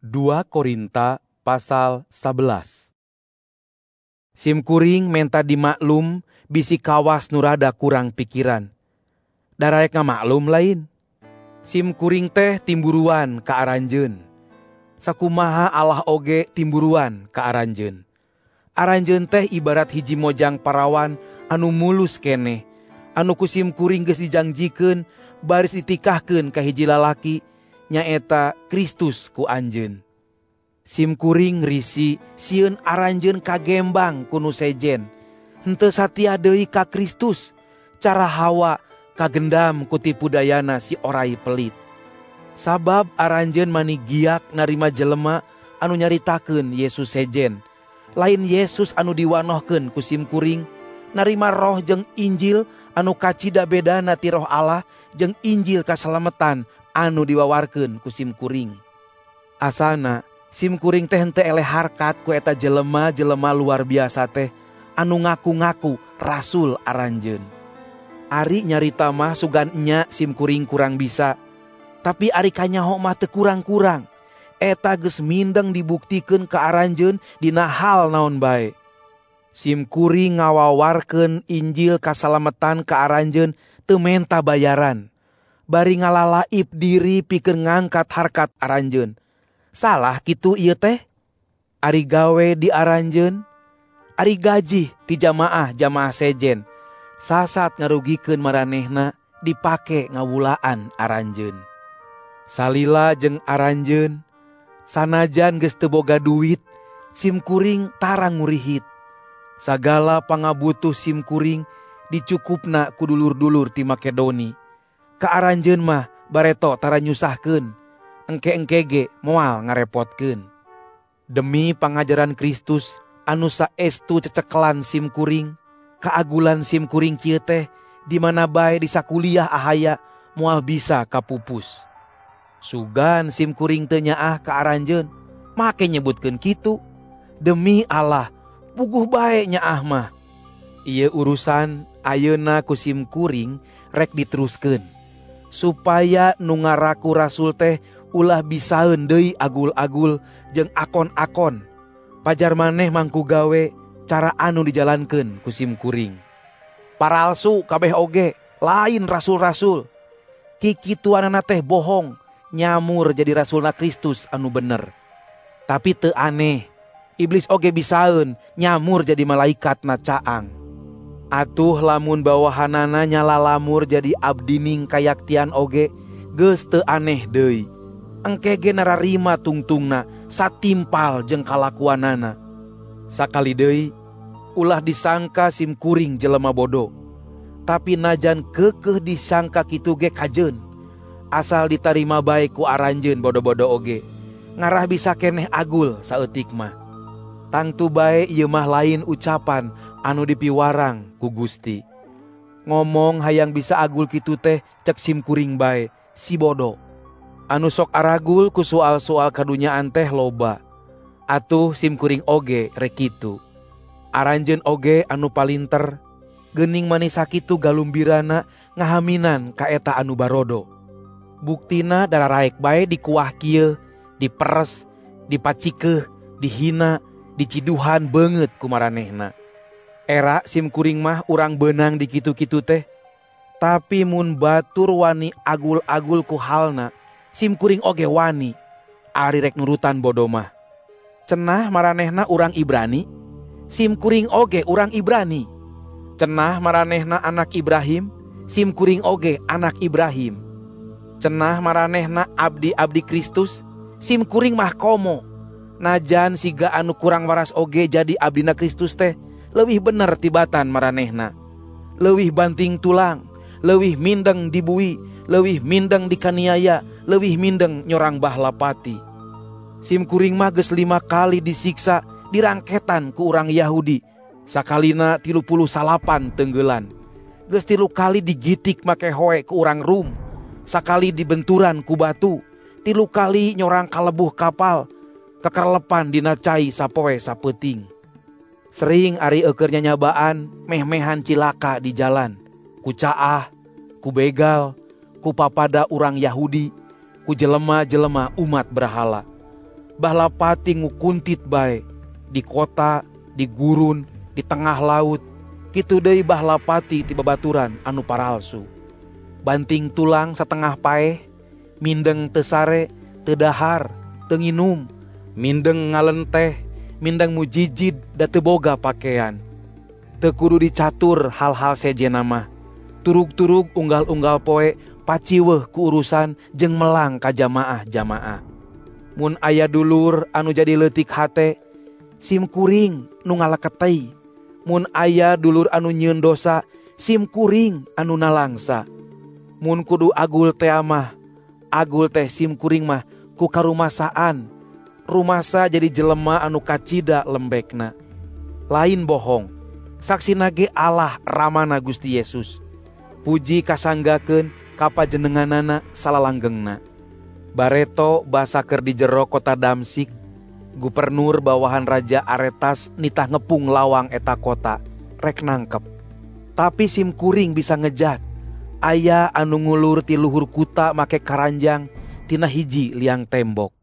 2 Korinta pasal 11. Simkuring menta dimaklum bisi kawas nurada kurang pikiran. Daraek ngamaklum lain. Simkuring teh timburuan ka aranjeun. Sakumaha Allah oge timburuan ka aranjeun. Aranjeun teh ibarat hiji mojang parawan anu mulus keneh. Anu ku simkuring geus dijangjikeun baris ditikahkeun ka hiji lalaki nyaeta Kristus ku anjeun. Simkuring risi sieun aranjeun kagembang ku nu sejen. Henteu satia deui ka Kristus. Cara Hawa kagendam ku tipu dayana si orai pelit. Sabab aranjeun mani giak narima jelema anu nyaritakeun Yesus sejen. Lain Yesus anu diwanohkeun ku simkuring, narima roh jeung Injil anu kacida bedana ti roh Allah jeung Injil kasalametan anu diwawarkeun ku simkuring. Asana simkuring teh henteu eleh harkat ku eta jelema-jelema luar biasa teh anu ngaku-ngaku rasul aranjeun. Ari nyarita mah sugan nya simkuring kurang bisa, tapi ari kanyaho mah teu kurang-kurang. Eta geus mindeng dibuktikeun ka aranjeun dina hal naon bae. Simkuring ngawawarkeun Injil kasalametan ka aranjeun teu menta bayaran. Bari ngalalaip diri pikeun ngangkat harkat aranjeun. Salah kitu ieu teh? Ari gawe di aranjeun, ari gaji ti jamaah sejen. Sasat ngarugikeun maranehna dipake ngawulaan aranjeun. Salila jeung aranjeun, sanajan geus teu boga duit, simkuring tarang ngurihit. Sagala pangabutuh simkuring dicukupna ku dulur-dulur ti Makedoni. Ka aranjeun mah bareto tara nyusahkeun, engke-engke ge moal ngarepotkeun. Demi pangajaran Kristus anu saestu ceceklan simkuring, kaagulan simkuring kieu teh di mana bae di sakuliah ahaya moal bisa kapupus. Sugan simkuring teu nyaah ka aranjeun, make nyebutkeun kitu. Demi Allah, puguh bae nyaah mah. Ieu urusan ayeuna ku simkuring rek diteruskeun, supaya nu ngaraku rasul teh ulah bisaeun deui agul-agul jeung akon-akon. Pajar maneh mangku gawe cara anu dijalankeun ku simkuring. Paralsu kabeh oge, lain rasul-rasul. Kikituanana teh bohong, nyamur jadi rasulna Kristus anu bener. Tapi teu aneh, iblis oge bisaeun nyamur jadi malaikatna caang. Atuh lamun bawahanana nyalalamur jadi abdining kayaktian oge, geus teu aneh deui. Engke ge nararima tungtungna satimpal jeung kalakuanana. Sakali deui ulah disangka simkuring jelema bodoh. Tapi najan keukeuh disangka kitu ge kajeun. Asal ditarima bae ku aranjeun bodo-bodo oge, ngarah bisa keneh agul saeutik mah. Tangtu bae ieu mah lain ucapan anu dipiwarang ku Gusti. Ngomong hayang bisa agul kitu teh cek simkuring bae, si bodoh. Anu sok aragul ku soal-soal kadunyaan teh loba. Atuh simkuring oge rek kitu. Aranjeun oge anu palinter, geuning manis sakitu galumbirana ngahaminan ka eta anu barodo. Buktina dararaek bae dikuah kieu, diperes, dipacikeuh, dihina, diciduhan beungeut ku maranehna. Era simkuring mah urang beunang di kitu-kitu teh. Tapi mun batur wani agul-agul ku halna, simkuring oge wani. Ari rek nurutan bodo mah. Cenah maranehna urang Ibrani, simkuring oge urang Ibrani. Cenah maranehna anak Ibrahim, simkuring oge anak Ibrahim. Cenah maranehna abdi-abdi Kristus, simkuring mah komo. Najan siga anu kurang waras oge jadi abdina Kristus teh leuwih bener tibatan maranehna. Leuwih banting tulang, leuwih mindeng dibui, leuwih mindeng dikaniaya, leuwih mindeng nyorang bahlapati. Simkuring mah geus 5 kali disiksa dirangketan ku urang Yahudi, sakalina 38 tenggeulan. Geus 3 kali digitik make hoe ku urang Rum, sakali dibenturan ku batu, 3 kali nyorang kalebuh kapal, kekerlepan dina cai sapoe sapeuting. Sering ari eukeur nyanyabaan meh-mehan cilaka di jalan, ku caah, ku begal, ku papada urang Yahudi, ku jelema-jelema umat berhala. Bahlapati ngukuntit bae di kota, di gurun, di tengah laut. Kitu deui bahlapati ti babaturan anu paralsu. Banting tulang satengah paeh, mindeng teu sare, teu dahar, teu nginum, mindeng ngalenteh, mindeng mujijid da teu boga pakean. Teu kudu dicatur hal-hal sejenna mah. Turug-turug unggal-unggal poe paciweuh ku urusan jeung melang ka jamaah-jamaah. Mun aya dulur anu jadi leutik hate, sim kuring nu ngalaketei. Mun aya dulur anu nyieun dosa, sim kuring anu nalangsa. Mun kudu agul teh mah, agul teh sim kuring mah ku karumasaan. Rumasa jadi jelema anu kacida lembekna. Lain bohong, saksina ge Allah ramana Gusti Yesus. Puji kasanggakeun ka panjenenganana salalanggengna. Bareto basa keur di jero kota Damsik, gubernur bawahan Raja Aretas nitah ngepung lawang eta kota, rek nangkep. Tapi sim kuring bisa ngejat, aya anu ngulur ti luhur kuta make karanjang tina hiji liang tembok.